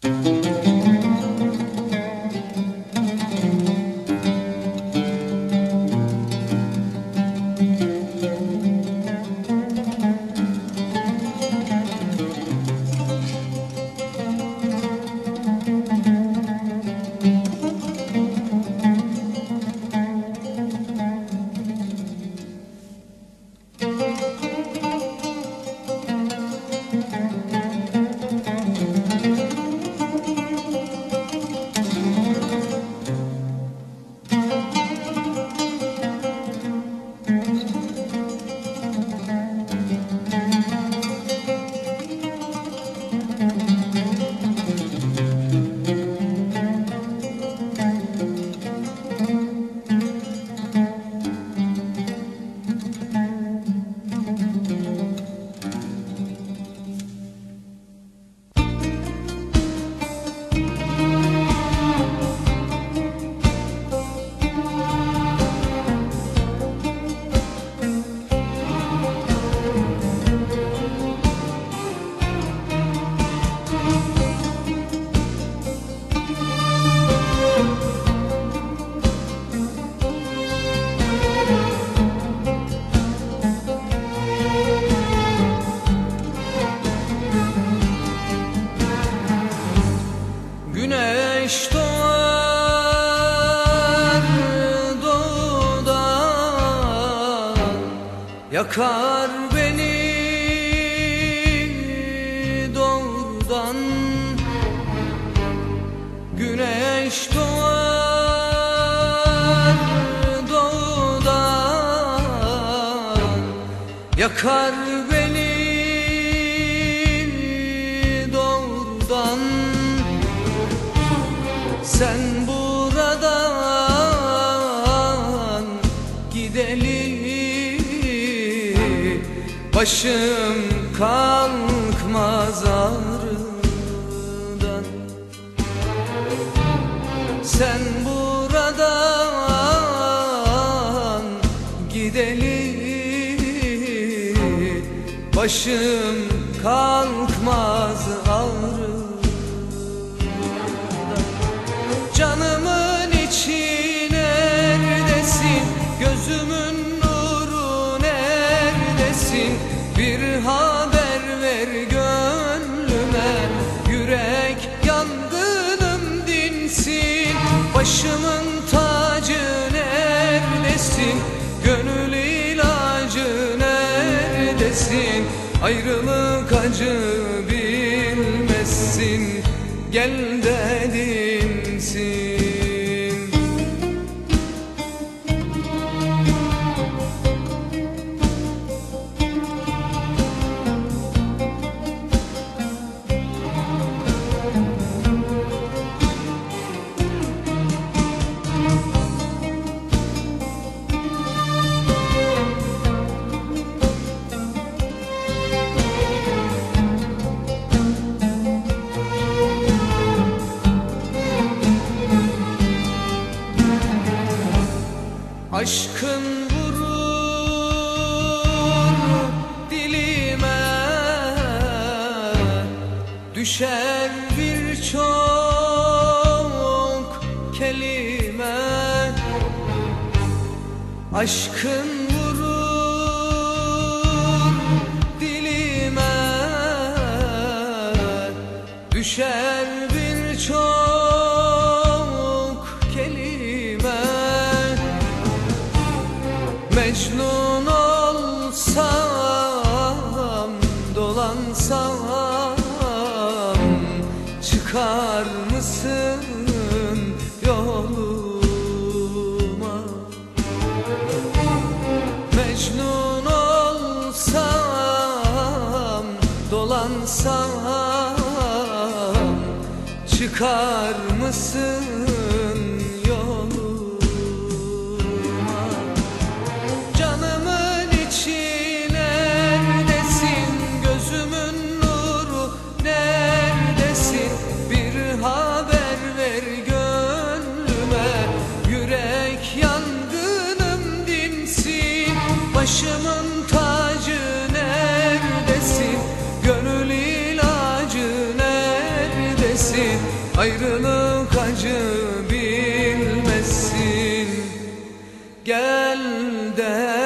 Güneş doğar doğudan, yakar beni doğudan. Güneş doğar doğudan, yakar beni doğudan. Sen buradan gideli başım kalkmaz ağrıdan. Sen buradan gideli başım kalkmaz ağrıdan. Canımın içi neredesin? Gözümün nuru neredesin? Bir haber ver gönlüme, yürek yangınım dinsin. Başımın tacı neredesin? Gönül ilacı neredesin? Ayrılık acı bilmezsin, gel de dinsin. Aşkın vurur dilime, düşer birçok kelime. Aşkın vurur dilime, düşer birçok kelime. Mecnun olsam, dolansam, çıkar mısın yoluma? Mecnun olsam, dolansam, çıkar mısın yoluma? Canımın içi neredesin? Gözümün nuru neredesin? Bir haber ver gönlüme, yürek yangınım dinsin. Başımın tacı neredesin? Gönül ilacı neredesin? neredesin? Ayrılık acı bilmesin. Gel de